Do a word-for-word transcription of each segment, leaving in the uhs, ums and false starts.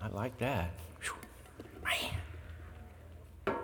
I like that. Whew. Man.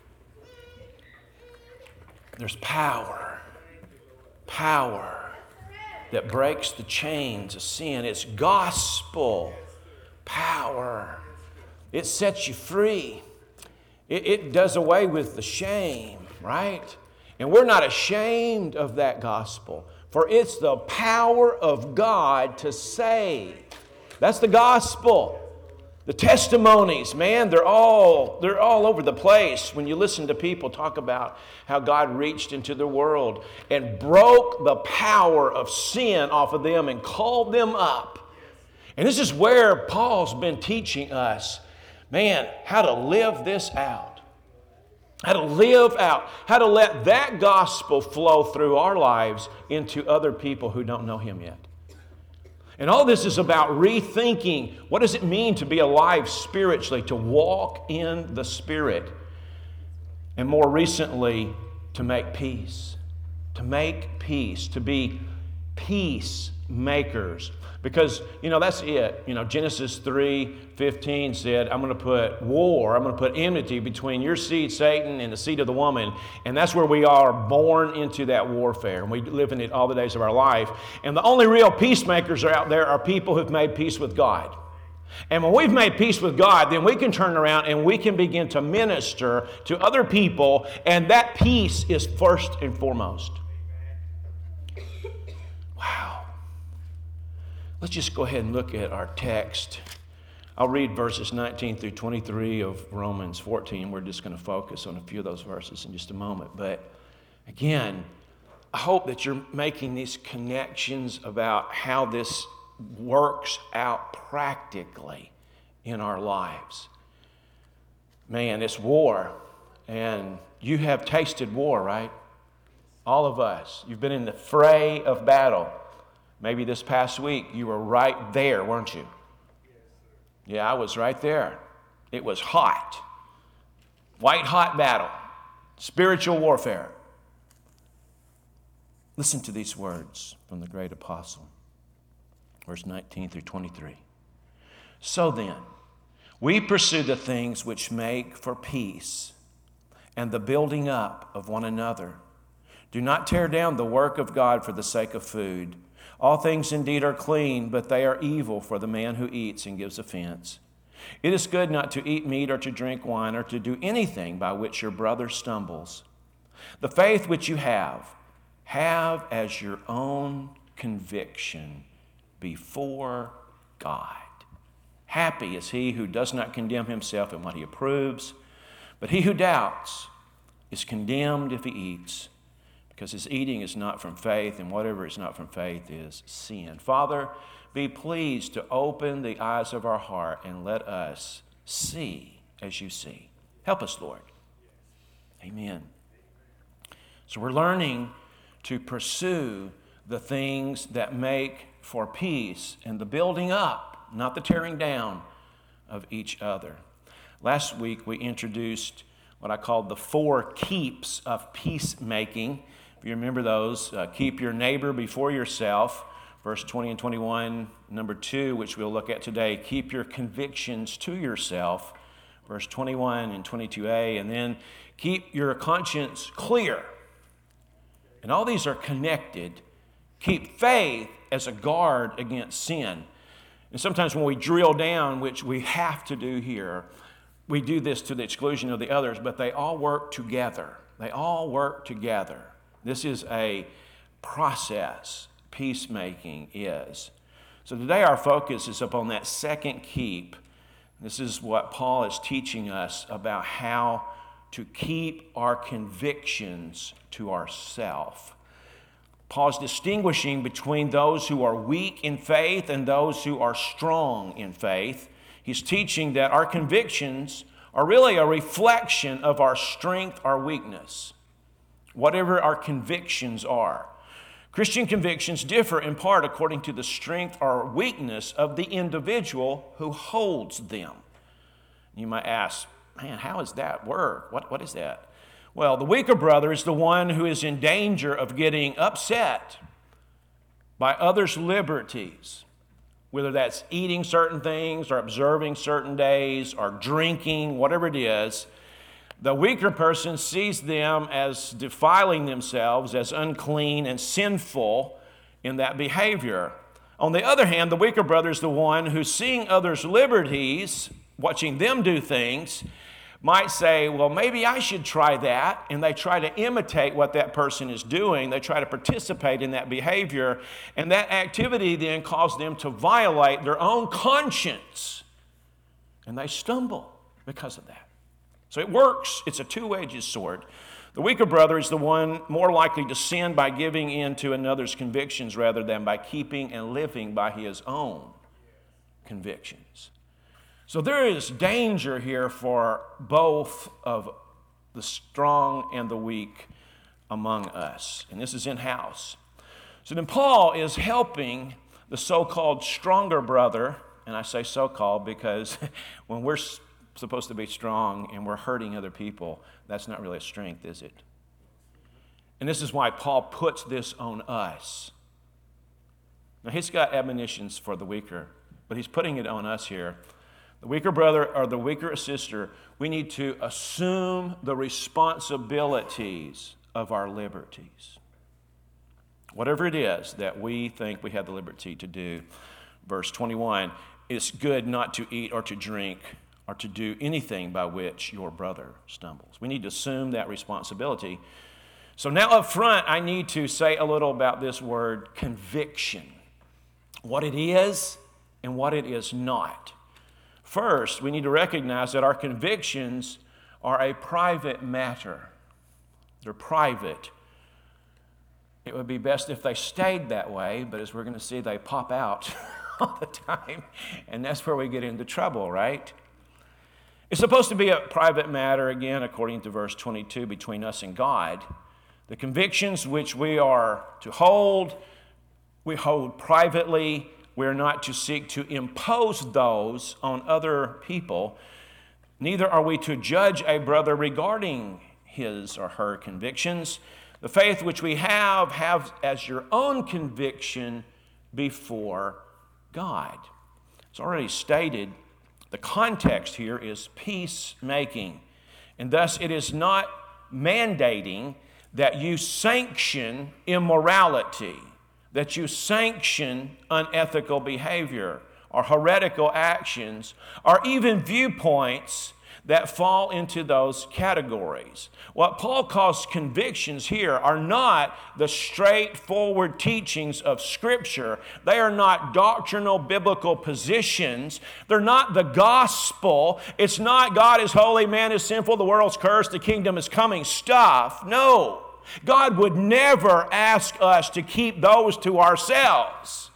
There's power. Power that breaks the chains of sin. It's gospel power. It sets you free. It, it does away with the shame, right? And we're not ashamed of that gospel, for it's the power of God to save. That's the gospel. The testimonies, man, they're all, they're all over the place when you listen to people talk about how God reached into the world and broke the power of sin off of them and called them up. And this is where Paul's been teaching us, man, how to live this out. How to live out, how to let that gospel flow through our lives into other people who don't know Him yet. And all this is about rethinking, what does it mean to be alive spiritually, to walk in the Spirit, and more recently, to make peace. To make peace, to be peacemakers. Because, you know, that's it. You know, Genesis three fifteen said, I'm going to put war, I'm going to put enmity between your seed, Satan, and the seed of the woman. And that's where we are born into that warfare. And we live in it all the days of our life. And the only real peacemakers are out there are people who've made peace with God. And when we've made peace with God, then we can turn around and we can begin to minister to other people. And that peace is first and foremost. Wow. Let's just go ahead and look at our text. I'll read verses nineteen through twenty-three of Romans fourteen. We're just going to focus on a few of those verses in just a moment. But again, I hope that you're making these connections about how this works out practically in our lives. Man, it's war. And you have tasted war, right? All of us. You've been in the fray of battle. Maybe this past week you were right there, weren't you? Yeah, I was right there. It was hot. White hot battle. Spiritual warfare. Listen to these words from the great apostle. Verse nineteen through twenty-three. So then, we pursue the things which make for peace and the building up of one another. Do not tear down the work of God for the sake of food. All things indeed are clean, but they are evil for the man who eats and gives offense. It is good not to eat meat or to drink wine or to do anything by which your brother stumbles. The faith which you have, have as your own conviction before God. Happy is he who does not condemn himself in what he approves, but he who doubts is condemned if he eats, because his eating is not from faith, and whatever is not from faith is sin. Father, be pleased to open the eyes of our heart and let us see as you see. Help us, Lord. Amen. So we're learning to pursue the things that make for peace and the building up, not the tearing down of each other. Last week we introduced what I called the four keeps of peacemaking. If you remember those, uh, keep your neighbor before yourself, verse twenty and twenty-one. Number two, which we'll look at today, keep your convictions to yourself, verse twenty-one and twenty-two a. And then keep your conscience clear. And all these are connected. Keep faith as a guard against sin. And sometimes when we drill down, which we have to do here, we do this to the exclusion of the others, but they all work together. They all work together. This is a process, peacemaking is. So today our focus is upon that second keep. This is what Paul is teaching us about how to keep our convictions to ourselves. Paul's distinguishing between those who are weak in faith and those who are strong in faith. He's teaching that our convictions are really a reflection of our strength or weakness, whatever our convictions are. Christian convictions differ in part according to the strength or weakness of the individual who holds them. You might ask, man, how does that work? What, what is that? Well, the weaker brother is the one who is in danger of getting upset by others' liberties whether that's eating certain things or observing certain days or drinking, whatever it is, the weaker person sees them as defiling themselves, as unclean and sinful in that behavior. On the other hand, the weaker brother is the one who's seeing others' liberties, watching them do things, might say, well, maybe I should try that, and they try to imitate what that person is doing. They try to participate in that behavior, and that activity then causes them to violate their own conscience, and they stumble because of that. So it works. It's a two-edged sword. The weaker brother is the one more likely to sin by giving in to another's convictions rather than by keeping and living by his own convictions. So there is danger here for both of the strong and the weak among us. And this is in-house. So then Paul is helping the so-called stronger brother, and I say so-called because when we're supposed to be strong and we're hurting other people, that's not really a strength, is it? And this is why Paul puts this on us. Now, he's got admonitions for the weaker, but he's putting it on us here. The weaker brother or the weaker sister, we need to assume the responsibilities of our liberties. Whatever it is that we think we have the liberty to do. Verse twenty-one, it's good not to eat or to drink or to do anything by which your brother stumbles. We need to assume that responsibility. So now up front, I need to say a little about this word conviction. What it is and what it is not. First, we need to recognize that our convictions are a private matter. They're private. It would be best if they stayed that way, but as we're going to see, they pop out all the time, and that's where we get into trouble, right? It's supposed to be a private matter, again, according to verse twenty-two, between us and God. The convictions which we are to hold, we hold privately. We're not to seek to impose those on other people. Neither are we to judge a brother regarding his or her convictions. The faith which we have, have as your own conviction before God. It's already stated, the context here is peacemaking. And thus it is not mandating that you sanction immorality, that you sanction unethical behavior or heretical actions or even viewpoints that fall into those categories. What Paul calls convictions here are not the straightforward teachings of Scripture. They are not doctrinal biblical positions. They're not the gospel. It's not God is holy, man is sinful, the world's cursed, the kingdom is coming stuff. No. God would never ask us to keep those to ourselves.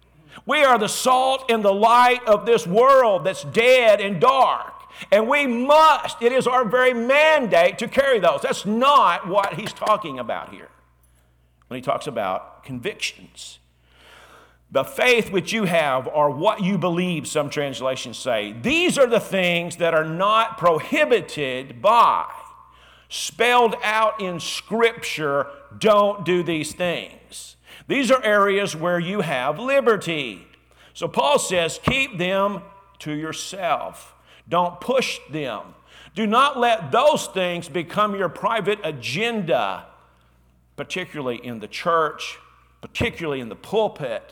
We are the salt and the light of this world that's dead and dark. And we must, it is our very mandate to carry those. That's not what he's talking about here when he talks about convictions. The faith which you have, or what you believe, some translations say, these are the things that are not prohibited by. Spelled out in Scripture, don't do these things. These are areas where you have liberty. So Paul says, keep them to yourself. Don't push them. Do not let those things become your private agenda, particularly in the church, particularly in the pulpit.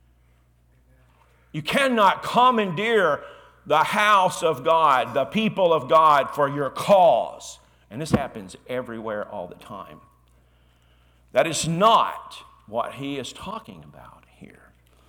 You cannot commandeer the house of God, the people of God, for your cause. And this happens everywhere all the time. That is not what he is talking about here.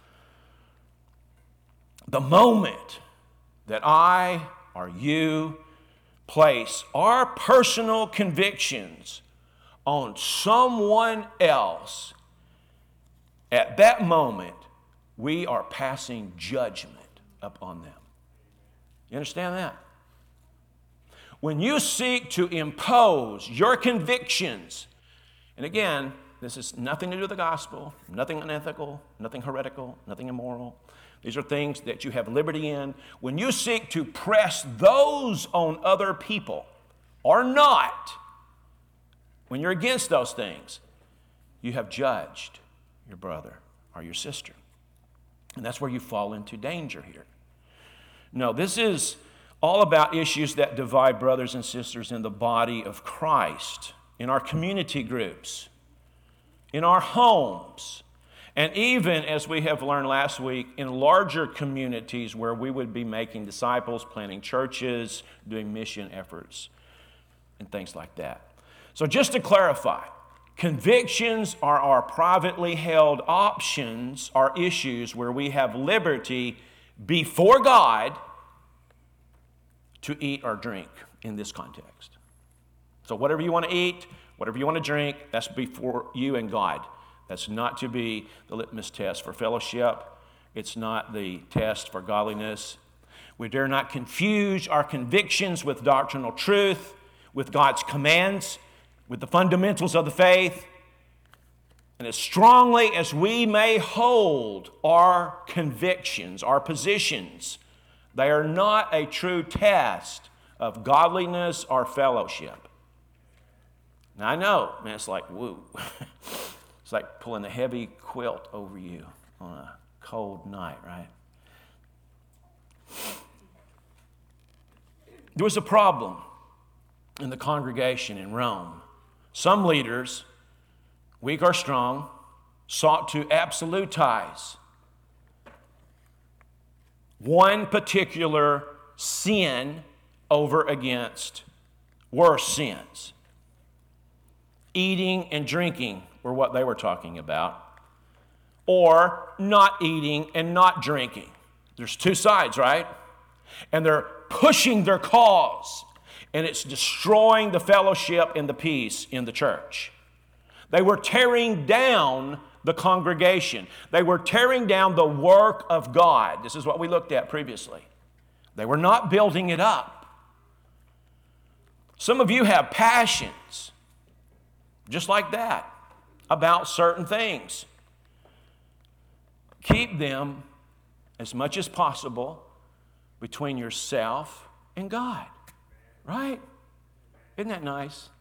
The moment that I or you place our personal convictions on someone else, at that moment, we are passing judgment upon them. You understand that? When you seek to impose your convictions, and again, this is nothing to do with the gospel, nothing unethical, nothing heretical, nothing immoral. These are things that you have liberty in. When you seek to press those on other people or not, when you're against those things, you have judged your brother or your sister. And that's where you fall into danger here. No, this is all about issues that divide brothers and sisters in the body of Christ, in our community groups, in our homes, and even, as we have learned last week, in larger communities where we would be making disciples, planting churches, doing mission efforts, and things like that. So just to clarify, convictions are our privately held options, are issues where we have liberty before God to eat or drink in this context. So whatever you want to eat, whatever you want to drink, that's before you and God. That's not to be the litmus test for fellowship. It's not the test for godliness. We dare not confuse our convictions with doctrinal truth, with God's commands, with the fundamentals of the faith. And as strongly as we may hold our convictions, our positions, they are not a true test of godliness or fellowship. Now I know, man, it's like, woo. It's like pulling a heavy quilt over you on a cold night, right? There was a problem in the congregation in Rome. Some leaders, weak or strong, sought to absolutize one particular sin over against worse sins. Eating and drinking were what they were talking about, or not eating and not drinking. There's two sides, right? And they're pushing their cause, and it's destroying the fellowship and the peace in the church. They were tearing down the congregation. They were tearing down the work of God. This is what we looked at previously. They were not building it up. Some of you have passions, just like that, about certain things. Keep them as much as possible between yourself and God. Right? Isn't that nice?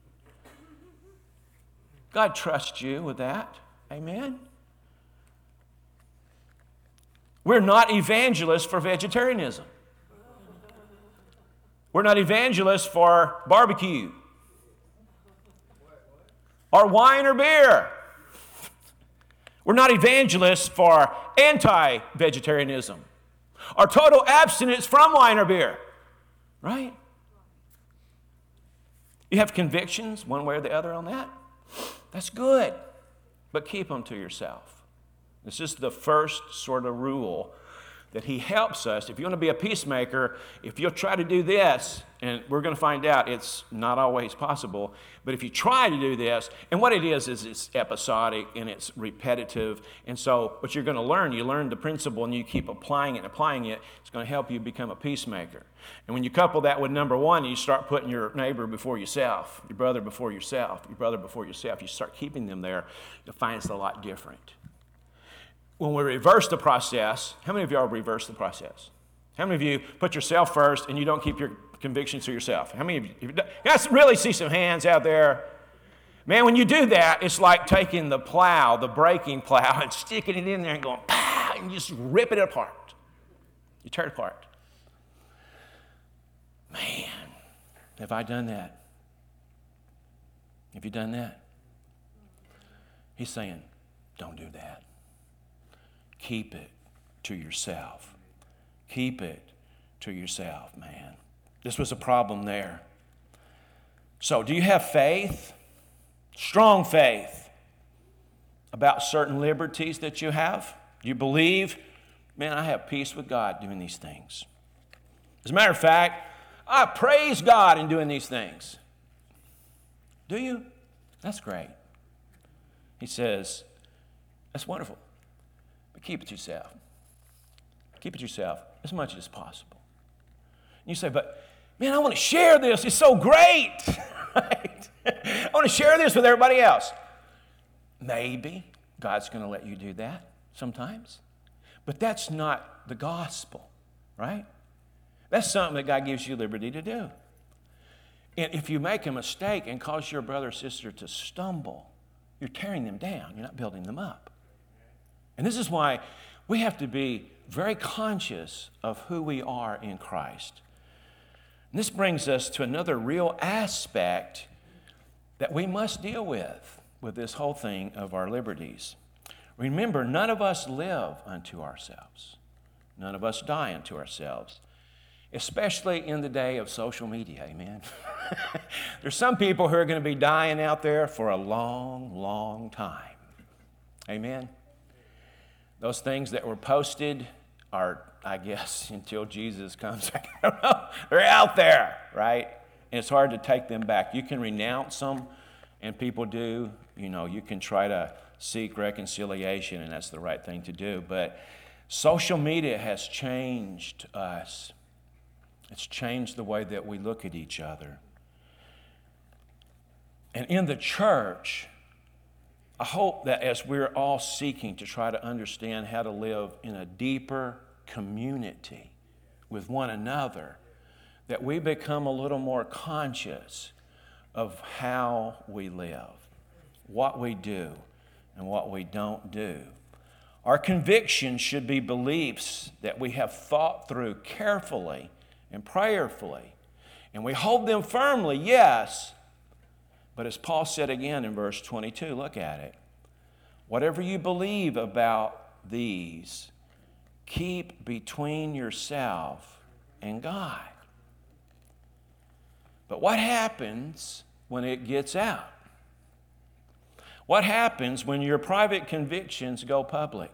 God trusts you with that. Amen? We're not evangelists for vegetarianism. We're not evangelists for barbecue or wine or beer. We're not evangelists for anti-vegetarianism or total abstinence from wine or beer. Right? You have convictions one way or the other on that. That's good, but keep them to yourself. This is the first sort of rule that he helps us. If you want to be a peacemaker, if you'll try to do this, and we're going to find out it's not always possible, but if you try to do this, and what it is is it's episodic and it's repetitive, and so what you're going to learn, you learn the principle and you keep applying it and applying it, it's going to help you become a peacemaker. And when you couple that with number one, you start putting your neighbor before yourself, your brother before yourself, your brother before yourself, you start keeping them there, you'll find it's a lot different. When we reverse the process, how many of y'all reverse the process? How many of you put yourself first and you don't keep your convictions to yourself? How many of you? You guys really see some hands out there? Man, when you do that, it's like taking the plow, the braking plow, and sticking it in there and going, pow, and you just rip it apart. You tear it apart. Man, have I done that? Have you done that? He's saying, don't do that. Keep it to yourself. Keep it to yourself, man. This was a problem there. So, do you have faith? Strong faith about certain liberties that you have? Do you believe, man, I have peace with God doing these things? As a matter of fact, I praise God in doing these things. Do you? That's great. He says, that's wonderful. But keep it to yourself. Keep it to yourself as much as possible. And you say, but man, I want to share this. It's so great. Right? I want to share this with everybody else. Maybe God's going to let you do that sometimes. But that's not the gospel, right? That's something that God gives you liberty to do. And if you make a mistake and cause your brother or sister to stumble, you're tearing them down. You're not building them up. And this is why We have to be very conscious of who we are in Christ. And this brings us to another real aspect that we must deal with, with this whole thing of our liberties. Remember, none of us live unto ourselves. None of us die unto ourselves, especially in the day of social media, amen? There's some people who are going to be dying out there for a long, long time, amen? Those things that were posted are, I guess, until Jesus comes, I don't know, they're out there, right? And it's hard to take them back. You can renounce them, and people do. You know, you can try to seek reconciliation, and that's the right thing to do. But social media has changed us. It's changed the way that we look at each other. And in the church, I hope that as we're all seeking to try to understand how to live in a deeper community with one another, that we become a little more conscious of how we live, what we do, and what we don't do. Our convictions should be beliefs that we have thought through carefully and prayerfully. And we hold them firmly, yes. But as Paul said again in verse twenty-two, look at it. Whatever you believe about these, keep between yourself and God. But what happens when it gets out? What happens when your private convictions go public?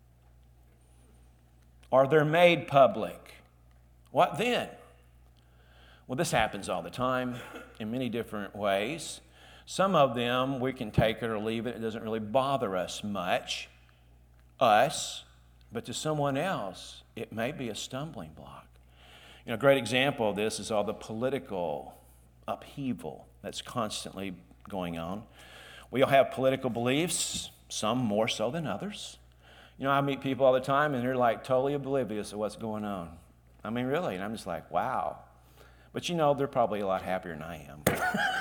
Or they're made public? What then? Well, this happens all the time in many different ways. Some of them, we can take it or leave it. It doesn't really bother us much, us. But to someone else, it may be a stumbling block. You know, a great example of this is all the political upheaval that's constantly going on. We all have political beliefs, some more so than others. You know, I meet people all the time, and they're like totally oblivious of what's going on. I mean, really, and I'm just like, wow. But you know, they're probably a lot happier than I am.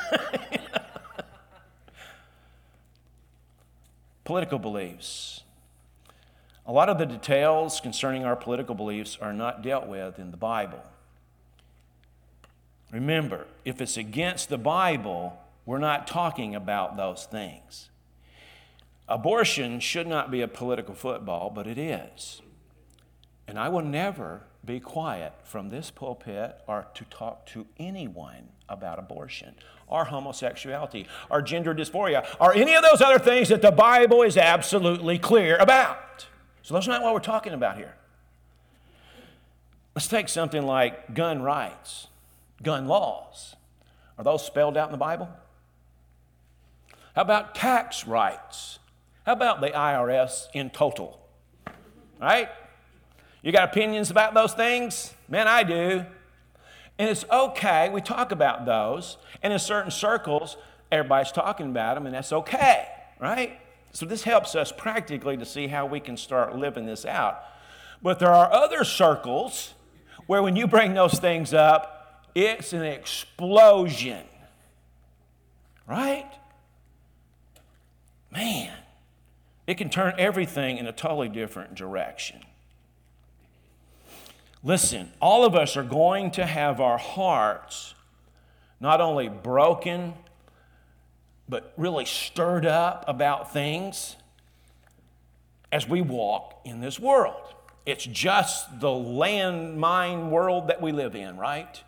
Political beliefs. A lot of the details concerning our political beliefs are not dealt with in the Bible. Remember, if it's against the Bible, we're not talking about those things. Abortion should not be a political football, but it is. And I will never be quiet from this pulpit or to talk to anyone about abortion or homosexuality or gender dysphoria or any of those other things that the Bible is absolutely clear about. So that's not what we're talking about here. Let's take something like gun rights, gun laws. Are those spelled out in the Bible? How about tax rights? How about the I R S in total? Right? You got opinions about those things? Man, I do. And it's okay. We talk about those. And in certain circles, everybody's talking about them, and that's okay, right? So this helps us practically to see how we can start living this out. But there are other circles where when you bring those things up, it's an explosion, right? Man, it can turn everything in a totally different direction. Listen, all of us are going to have our hearts not only broken, but really stirred up about things as we walk in this world. It's just the landmine world that we live in, right?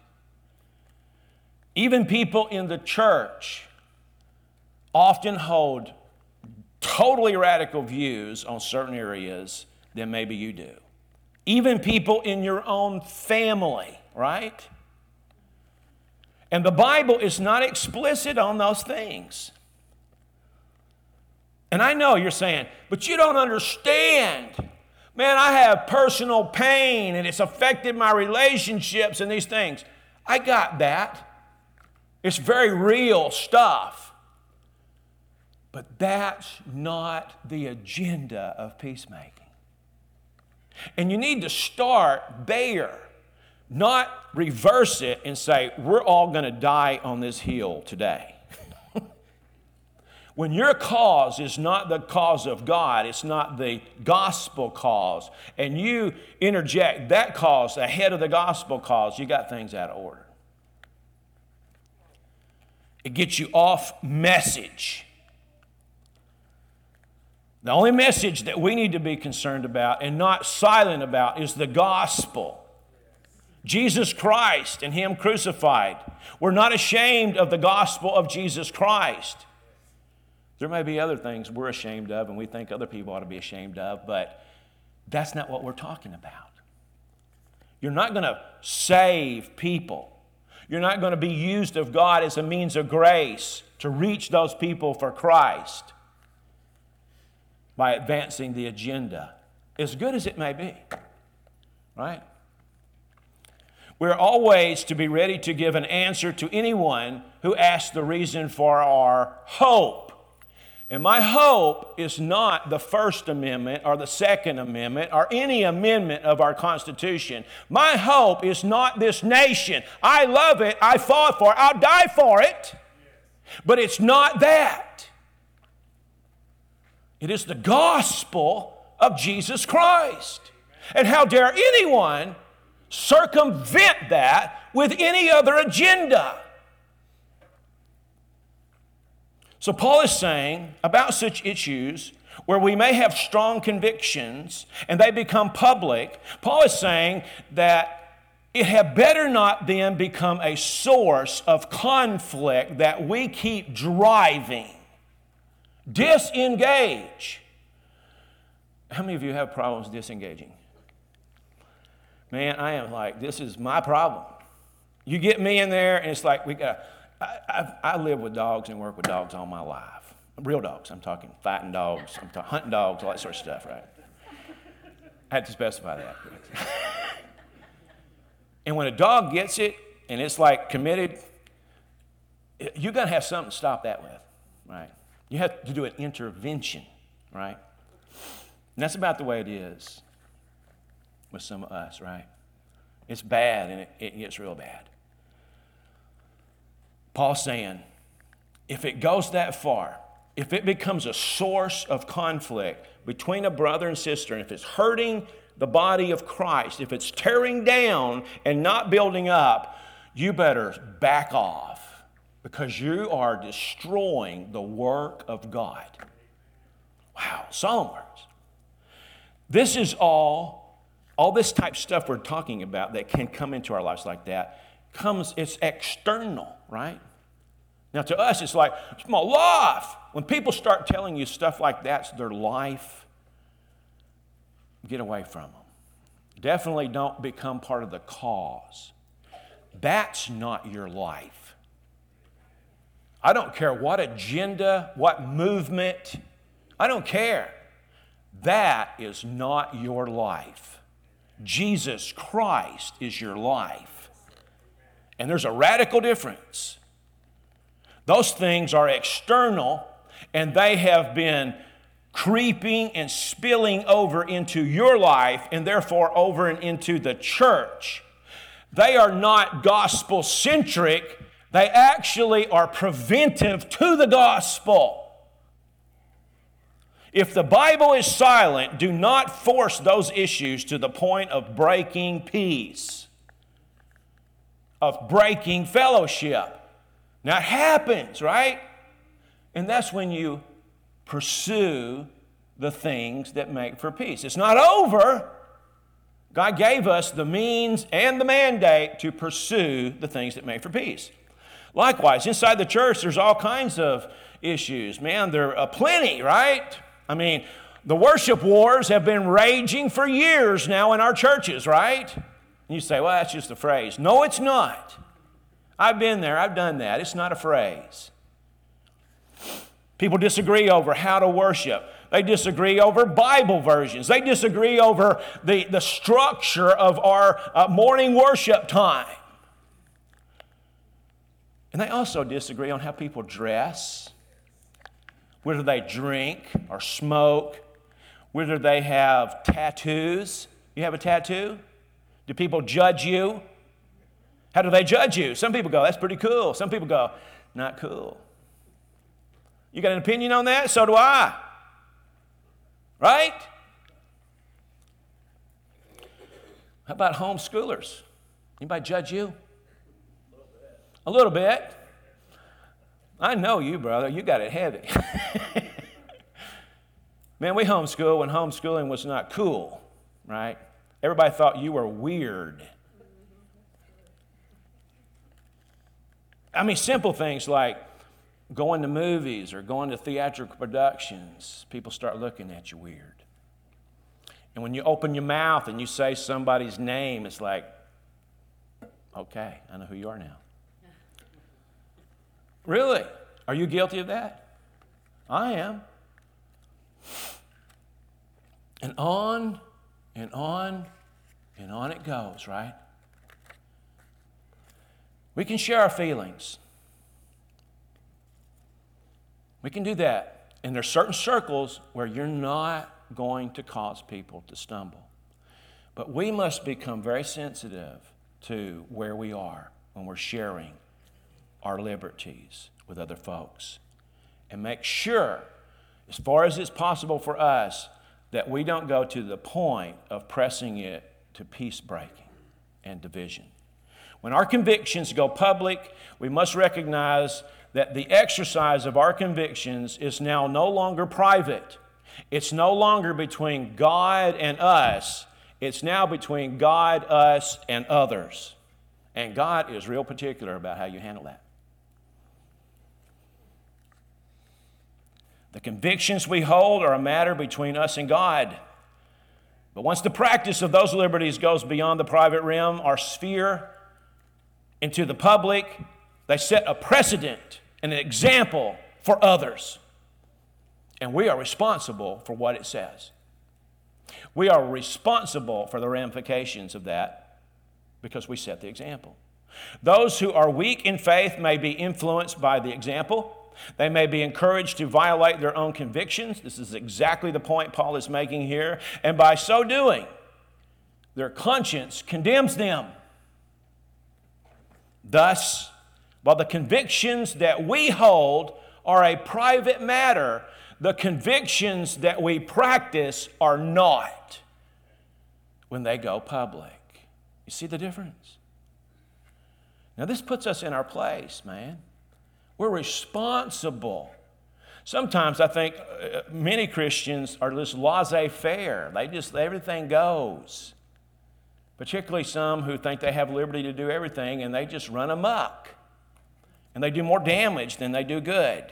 Even people in the church often hold totally radical views on certain areas than maybe you do. Even people in your own family, right? And the Bible is not explicit on those things. And I know you're saying, but you don't understand. Man, I have personal pain and it's affected my relationships and these things. I got that. It's very real stuff. But that's not the agenda of peacemaking. And you need to start there, not reverse it and say, we're all going to die on this hill today. When your cause is not the cause of God, it's not the gospel cause, and you interject that cause ahead of the gospel cause, you got things out of order. It gets you off message. The only message that we need to be concerned about and not silent about is the gospel. Jesus Christ and Him crucified. We're not ashamed of the gospel of Jesus Christ. There may be other things we're ashamed of and we think other people ought to be ashamed of, but that's not what we're talking about. You're not going to save people. You're not going to be used of God as a means of grace to reach those people for Christ by advancing the agenda, as good as it may be, right? We're always to be ready to give an answer to anyone who asks the reason for our hope. And my hope is not the First Amendment or the Second Amendment or any amendment of our Constitution. My hope is not this nation. I love it. I fought for it. I'll die for it. But it's not that. It is the gospel of Jesus Christ. And how dare anyone circumvent that with any other agenda? So Paul is saying about such issues where we may have strong convictions and they become public, Paul is saying that it had better not then become a source of conflict that we keep driving. Disengage. How many of you have problems disengaging? Man, I am like, this is my problem. You get me in there and it's like, we got. I, I've, I live with dogs and work with dogs all my life. Real dogs. I'm talking fighting dogs. I'm talking hunting dogs, all that sort of stuff, right? I had to specify that. And when a dog gets it and it's like committed, you got to have something to stop that with, right? You have to do an intervention, right? And that's about the way it is with some of us, right? It's bad and it, it gets real bad. Paul's saying, if it goes that far, if it becomes a source of conflict between a brother and sister, and if it's hurting the body of Christ, if it's tearing down and not building up, you better back off because you are destroying the work of God. Wow, solemn words. This is all, all this type of stuff we're talking about that can come into our lives like that, comes, it's external, right? Now to us, it's like, it's my life. When people start telling you stuff like that's their life, get away from them. Definitely don't become part of the cause. That's not your life. I don't care what agenda, what movement, I don't care. That is not your life. Jesus Christ is your life. And there's a radical difference. Those things are external, and they have been creeping and spilling over into your life, and therefore over and into the church. They are not gospel-centric. They actually are preventive to the gospel. If the Bible is silent, do not force those issues to the point of breaking peace, of breaking fellowship. Now it happens, right? And that's when you pursue the things that make for peace. It's not over. God gave us the means and the mandate to pursue the things that make for peace. Likewise, inside the church, there's all kinds of issues. Man, there are plenty, right? I mean, the worship wars have been raging for years now in our churches, right? And you say, well, that's just a phrase. No, it's not. I've been there. I've done that. It's not a phrase. People disagree over how to worship. They disagree over Bible versions. They disagree over the, the structure of our uh, morning worship time. And they also disagree on how people dress, whether they drink or smoke, whether they have tattoos. You have a tattoo? Do people judge you? How do they judge you? Some people go, that's pretty cool. Some people go, not cool. You got an opinion on that? So do I. Right? How about homeschoolers? Anybody judge you? A little bit. A little bit. I know you, brother. You got it heavy. Man, we homeschool when homeschooling was not cool, right? Everybody thought you were weird. I mean, simple things like going to movies or going to theatrical productions, people start looking at you weird. And when you open your mouth and you say somebody's name, it's like, okay, I know who you are now. Really? Are you guilty of that? I am. And on and on and on it goes, right? We can share our feelings. We can do that. And there's certain circles where you're not going to cause people to stumble. But we must become very sensitive to where we are when we're sharing our liberties with other folks. And make sure, as far as it's possible for us, that we don't go to the point of pressing it to peace breaking and division. When our convictions go public, we must recognize that the exercise of our convictions is now no longer private. It's no longer between God and us. It's now between God, us, and others. And God is real particular about how you handle that. The convictions we hold are a matter between us and God. But once the practice of those liberties goes beyond the private realm, our sphere, into the public, they set a precedent and an example for others. And we are responsible for what it says. We are responsible for the ramifications of that because we set the example. Those who are weak in faith may be influenced by the example. They may be encouraged to violate their own convictions. This is exactly the point Paul is making here. And by so doing, their conscience condemns them. Thus, while the convictions that we hold are a private matter, the convictions that we practice are not when they go public. You see the difference? Now, this puts us in our place, man. We're responsible. Sometimes I think many Christians are just laissez-faire. They just, everything goes. Particularly some who think they have liberty to do everything and they just run amok. And they do more damage than they do good.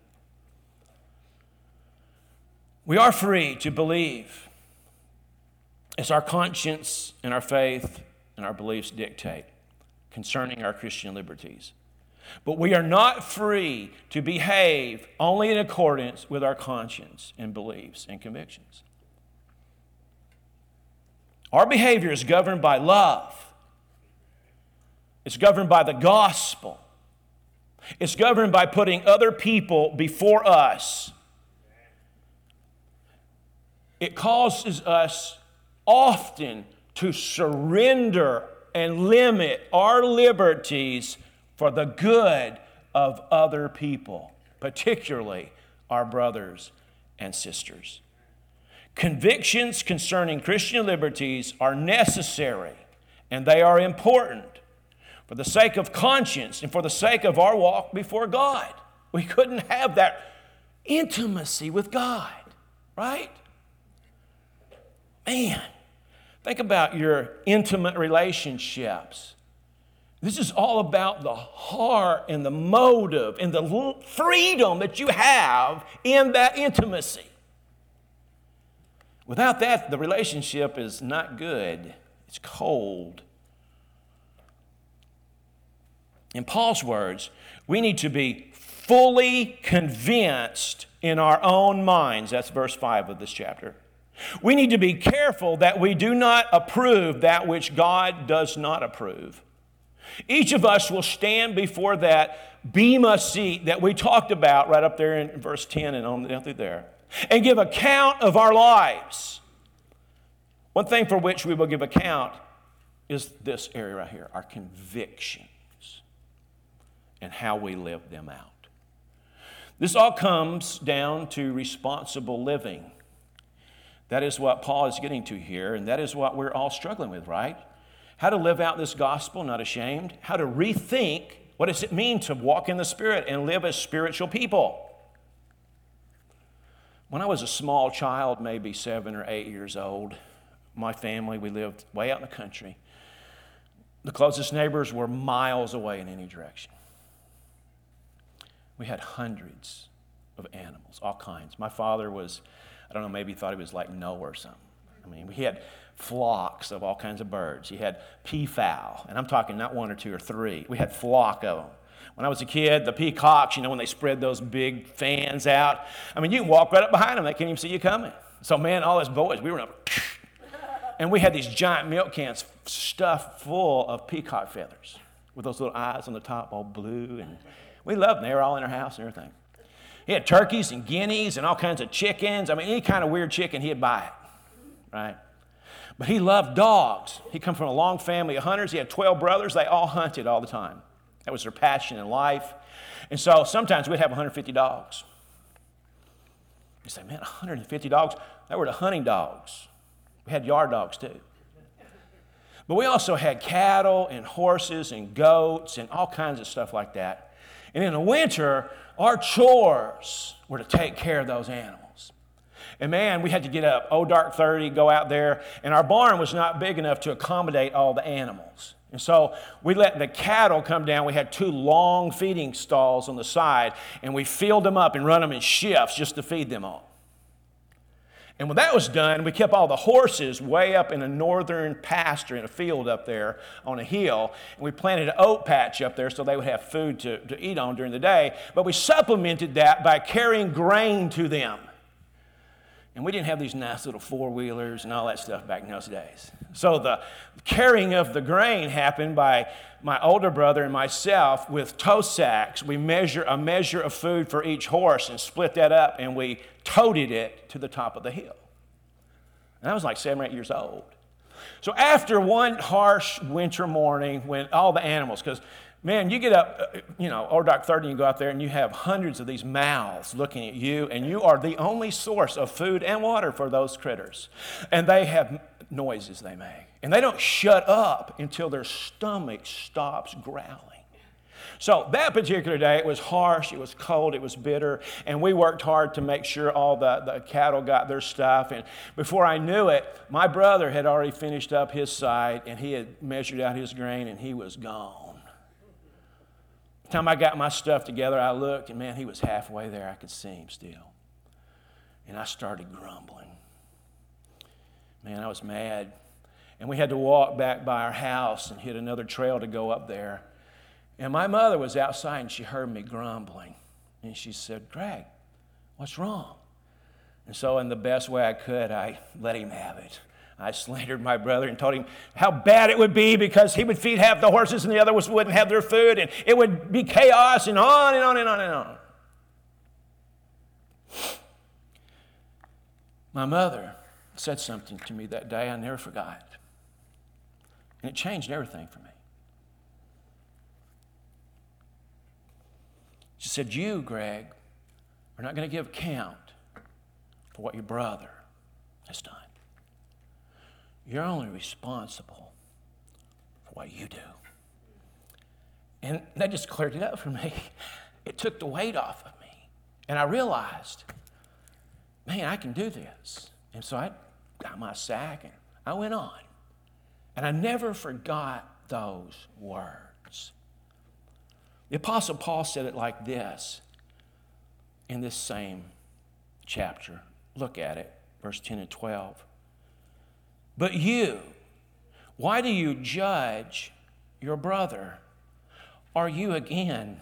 We are free to believe as our conscience and our faith and our beliefs dictate concerning our Christian liberties. But we are not free to behave only in accordance with our conscience and beliefs and convictions. Our behavior is governed by love. It's governed by the gospel. It's governed by putting other people before us. It causes us often to surrender and limit our liberties for the good of other people, particularly our brothers and sisters. Convictions concerning Christian liberties are necessary and they are important for the sake of conscience and for the sake of our walk before God. We couldn't have that intimacy with God, right? Man, think about your intimate relationships. This is all about the heart and the motive and the freedom that you have in that intimacy. Without that, the relationship is not good. It's cold. In Paul's words, we need to be fully convinced in our own minds. That's verse five of this chapter. We need to be careful that we do not approve that which God does not approve. Each of us will stand before that bema seat that we talked about right up there in verse ten and on down through there and give account of our lives. One thing for which we will give account is this area right here, our convictions and how we live them out. This all comes down to responsible living. That is what Paul is getting to here, and that is what we're all struggling with, right? How to live out this gospel, not ashamed. How to rethink what does it mean to walk in the Spirit and live as spiritual people. When I was a small child, maybe seven or eight years old, my family, we lived way out in the country. The closest neighbors were miles away in any direction. We had hundreds of animals, all kinds. My father was, I don't know, maybe he thought he was like Noah or something. I mean, he had flocks of all kinds of birds. He had peafowl, and I'm talking not one or two or three. We had flock of them. When I was a kid, the peacocks, you know, when they spread those big fans out, I mean, you can walk right up behind them. They can't even see you coming. So, man, all us boys, we were up, and we had these giant milk cans stuffed full of peacock feathers with those little eyes on the top, all blue, and we loved them. They were all in our house and everything. He had turkeys and guineas and all kinds of chickens. I mean, any kind of weird chicken, he'd buy it, right? But he loved dogs. He come from a long family of hunters. He had twelve brothers. They all hunted all the time. That was their passion in life. And so sometimes we'd have one hundred fifty dogs. You say, man, one hundred fifty dogs? They were the hunting dogs. We had yard dogs too. But we also had cattle and horses and goats and all kinds of stuff like that. And in the winter, our chores were to take care of those animals. And man, we had to get up, oh, dark thirty, go out there. And our barn was not big enough to accommodate all the animals. And so we let the cattle come down. We had two long feeding stalls on the side, and we filled them up and run them in shifts just to feed them all. And when that was done, we kept all the horses way up in a northern pasture in a field up there on a hill. And we planted an oat patch up there so they would have food to, to eat on during the day. But we supplemented that by carrying grain to them. And we didn't have these nice little four-wheelers and all that stuff back in those days. So the carrying of the grain happened by my older brother and myself with tow sacks. We measure a measure of food for each horse and split that up, and we toted it to the top of the hill. And I was like seven or eight years old. So after one harsh winter morning when all the animals, because man, you get up, you know, or dark thirty, you go out there and you have hundreds of these mouths looking at you, and you are the only source of food and water for those critters. And they have noises they make. And they don't shut up until their stomach stops growling. So that particular day, it was harsh, it was cold, it was bitter, and we worked hard to make sure all the, the cattle got their stuff. And before I knew it, my brother had already finished up his side, and he had measured out his grain, and he was gone. The time I got my stuff together, I looked, and man, he was halfway there. I could see him still. And I started grumbling. Man, I was mad. And we had to walk back by our house and hit another trail to go up there. And my mother was outside, and she heard me grumbling. And she said, Greg, what's wrong? And so in the best way I could, I let him have it. I slandered my brother and told him how bad it would be because he would feed half the horses and the others wouldn't have their food, and it would be chaos and on and on and on and on. My mother said something to me that day I never forgot. And it changed everything for me. She said, you, Greg, are not going to give account for what your brother has done. You're only responsible for what you do. And that just cleared it up for me. It took the weight off of me. And I realized, man, I can do this. And so I got my sack and I went on. And I never forgot those words. The Apostle Paul said it like this in this same chapter. Look at it, verse ten and twelve. But you, why do you judge your brother? Are you again?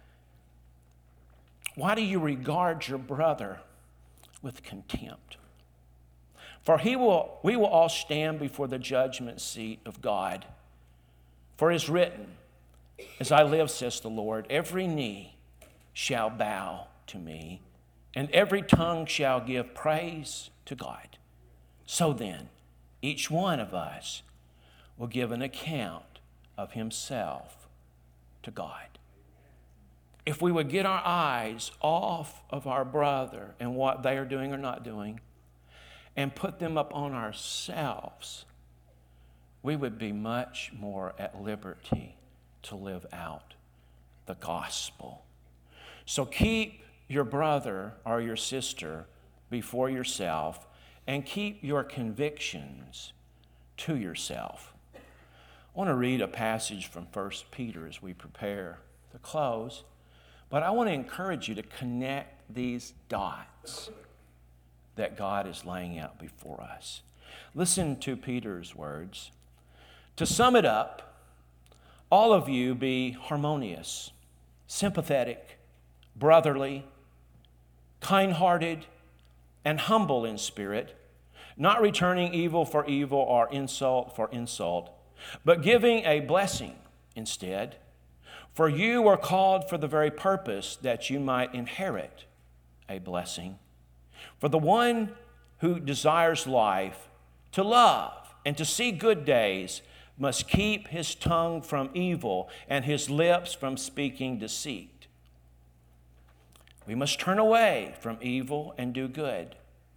Why do you regard your brother with contempt? For he will, we will all stand before the judgment seat of God. For it is written, as I live, says the Lord, every knee shall bow to me, and every tongue shall give praise to God. So then, each one of us will give an account of himself to God. if we would get our eyes off of our brother and what they are doing or not doing and put them up on ourselves, we would be much more at liberty to live out the gospel. So keep your brother or your sister before yourself and keep your convictions to yourself. I want to read a passage from First Peter as we prepare to close, but I want to encourage you to connect these dots that God is laying out before us. Listen to Peter's words. To sum it up, all of you be harmonious, sympathetic, brotherly, kind-hearted, and humble in spirit, not returning evil for evil or insult for insult, but giving a blessing instead. For you were called for the very purpose that you might inherit a blessing. For the one who desires life, to love, and to see good days, must keep his tongue from evil and his lips from speaking deceit. We must turn away from evil and do good.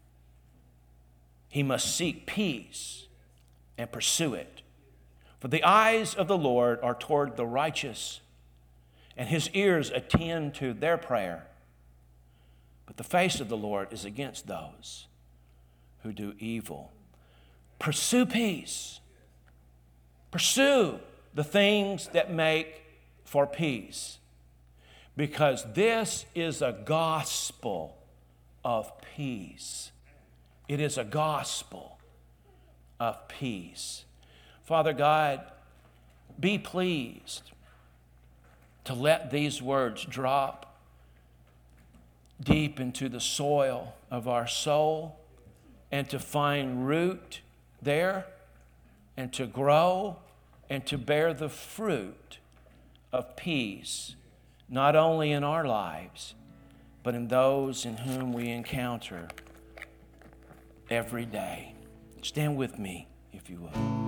He must seek peace and pursue it. For the eyes of the Lord are toward the righteous, and his ears attend to their prayer. But the face of the Lord is against those who do evil. Pursue peace. Pursue the things that make for peace, because this is a gospel of peace. It is a gospel of peace. Father God, be pleased to let these words drop deep into the soil of our soul and to find root there and to grow and to bear the fruit of peace, not only in our lives, but in those in whom we encounter every day. Stand with me, if you will.